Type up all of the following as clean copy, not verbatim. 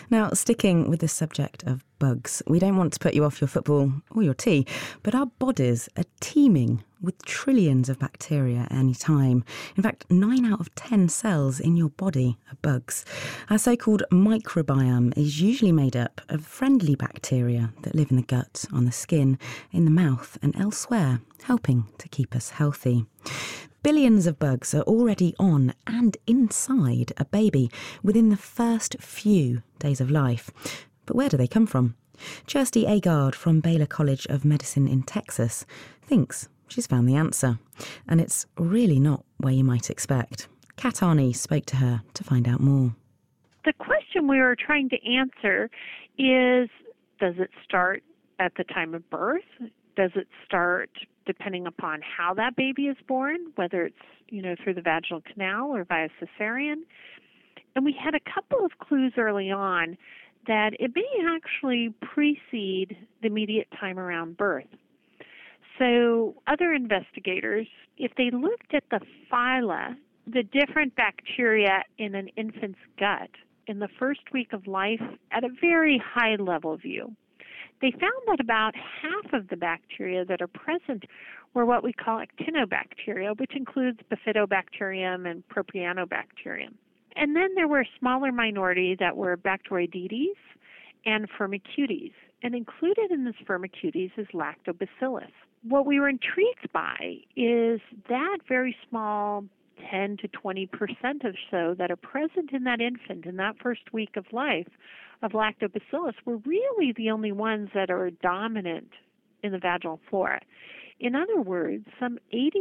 Now, sticking with the subject of bugs, we don't want to put you off your football or your tea, but our bodies are teeming with trillions of bacteria at any time. In fact, 9 out of 10 cells in your body are bugs. Our so-called microbiome is usually made up of friendly bacteria that live in the gut, on the skin, in the mouth and elsewhere, helping to keep us healthy. Billions of bugs are already on and inside a baby within the first few days of life. But where do they come from? Kirsty Agard from Baylor College of Medicine in Texas thinks she's found the answer. And it's really not where you might expect. Kat Arney spoke to her to find out more. The question we were trying to answer is, does it start at the time of birth? Does it start depending upon how that baby is born, whether it's, through the vaginal canal or via cesarean? And we had a couple of clues early on that it may actually precede the immediate time around birth. So other investigators, if they looked at the phyla, the different bacteria in an infant's gut in the first week of life at a very high level view, they found that about half of the bacteria that are present were what we call actinobacteria, which includes Bifidobacterium and Propianobacterium. And then there were a smaller minority that were Bacteroidetes and Firmicutes. And included in this Firmicutes is Lactobacillus. What we were intrigued by is that very small 10 to 20% or so that are present in that infant in that first week of life of Lactobacillus were really the only ones that are dominant in the vaginal flora. In other words, some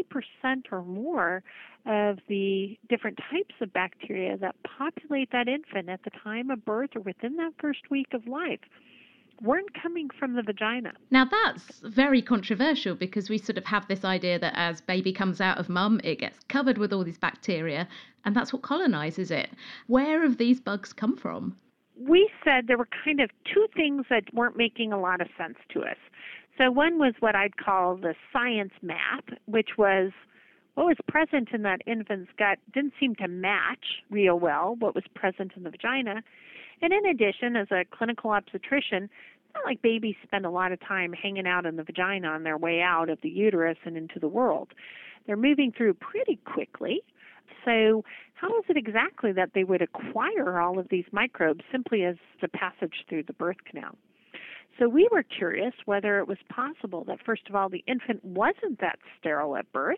80% or more of the different types of bacteria that populate that infant at the time of birth or within that first week of life weren't coming from the vagina. Now that's very controversial because we sort of have this idea that as baby comes out of mum, it gets covered with all these bacteria and that's what colonizes it. Where have these bugs come from? We said there were kind of two things that weren't making a lot of sense to us. So one was what I'd call the science map, which was what was present in that infant's gut didn't seem to match real well what was present in the vagina. And in addition, as a clinical obstetrician, it's not like babies spend a lot of time hanging out in the vagina on their way out of the uterus and into the world. They're moving through pretty quickly. So how is it exactly that they would acquire all of these microbes simply as the passage through the birth canal? So we were curious whether it was possible that, first of all, the infant wasn't that sterile at birth,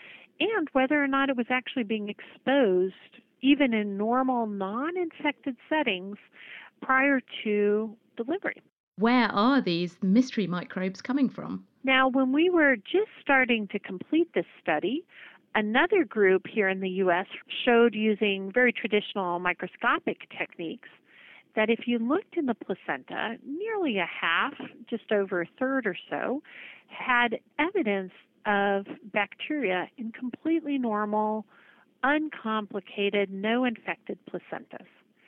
and whether or not it was actually being exposed, even in normal, non-infected settings, prior to delivery. Where are these mystery microbes coming from? Now, when we were just starting to complete this study, another group here in the U.S. showed using very traditional microscopic techniques that if you looked in the placenta, nearly a half, just over a third or so, had evidence of bacteria in completely normal, uncomplicated, no infected placentas.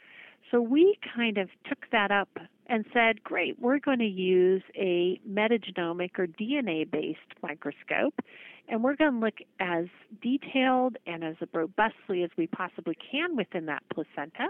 So we kind of took that up and said, great, we're going to use a metagenomic or DNA-based microscope, and we're going to look as detailed and as robustly as we possibly can within that placenta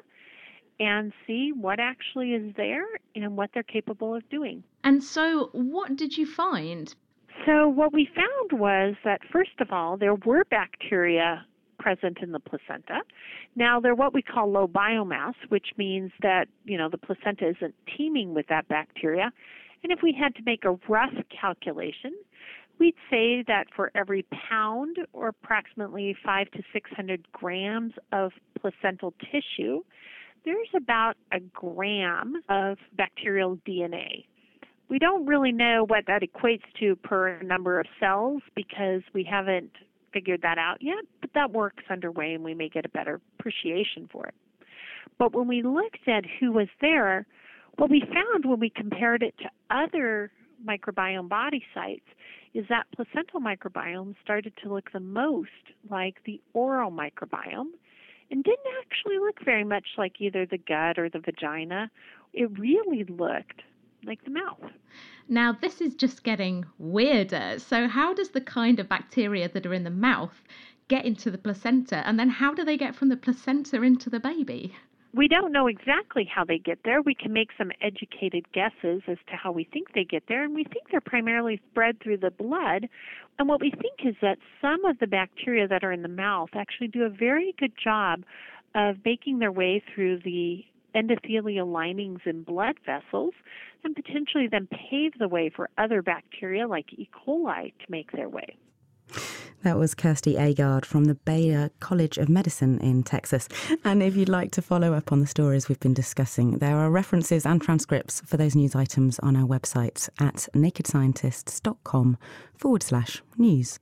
and see what actually is there and what they're capable of doing. And so what did you find? So what we found was that, first of all, there were bacteria present in the placenta. Now, they're what we call low biomass, which means that, the placenta isn't teeming with that bacteria. And if we had to make a rough calculation, we'd say that for every pound or approximately 500 to 600 grams of placental tissue, there's about a gram of bacterial DNA. We don't really know what that equates to per number of cells because we haven't figured that out yet, but that work's underway and we may get a better appreciation for it. But when we looked at who was there, what we found when we compared it to other microbiome body sites is that placental microbiome started to look the most like the oral microbiome and didn't actually look very much like either the gut or the vagina. It really looked like the mouth. Now, this is just getting weirder. So how does the kind of bacteria that are in the mouth get into the placenta? And then how do they get from the placenta into the baby? We don't know exactly how they get there. We can make some educated guesses as to how we think they get there, and we think they're primarily spread through the blood. And what we think is that some of the bacteria that are in the mouth actually do a very good job of making their way through the endothelial linings in blood vessels and potentially then pave the way for other bacteria like E. coli to make their way. That was Kirsty Agard from the Baylor College of Medicine in Texas. And if you'd like to follow up on the stories we've been discussing, there are references and transcripts for those news items on our website at nakedscientists.com/news.